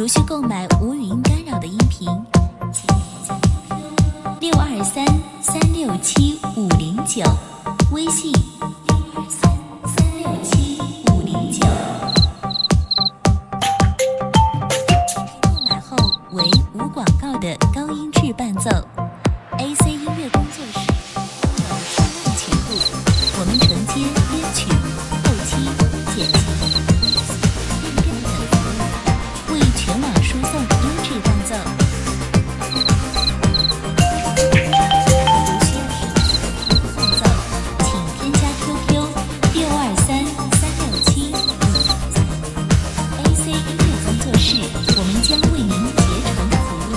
如需购买无语音干扰的音频，请623-367-509，微信623-367-509。购买后为无广告的高音质伴奏。AC 音乐工作室有声浪曲库，我们承接编曲、后期、剪辑、变调等服务，为全网输送音质伴奏。如需要伴奏，请添加 QQ 623-367-509。AC 音乐工作室，我们将为您竭诚服务。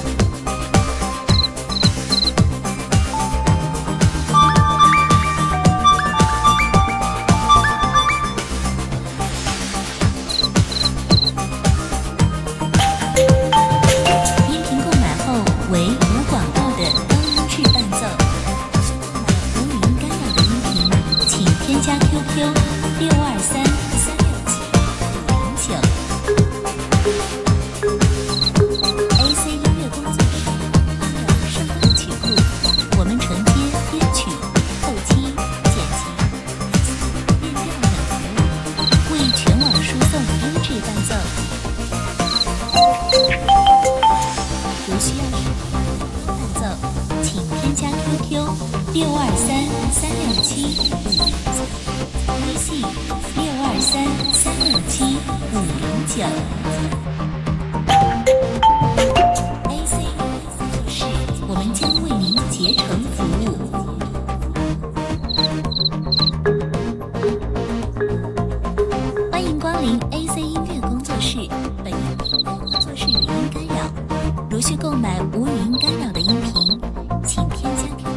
音频购买后为无广告的高音质伴奏。无语音干扰的音频，请添加 QQ 623-367-509。AC 音乐工作室有声浪曲库，我们承接编曲、后期、剪辑、变调等服务，为全网输送音质伴奏。如需要伴奏，请添加 QQ 623-367-509，微信623-367-509。AC 音乐工作室，我们将为您竭诚服务。欢迎光临 AC 音乐工作室，本音频工作室语音干扰。如需购买无语音干扰的音频，请添加 QQ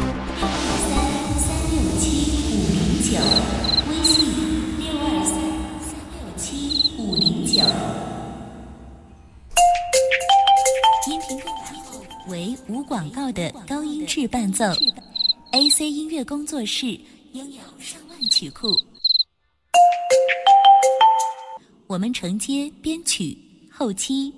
623-367-509，微信623-367-509。音频购买后为无广告的高音质伴奏。AC 音乐工作室拥有上万曲库，我们承接编曲、后期、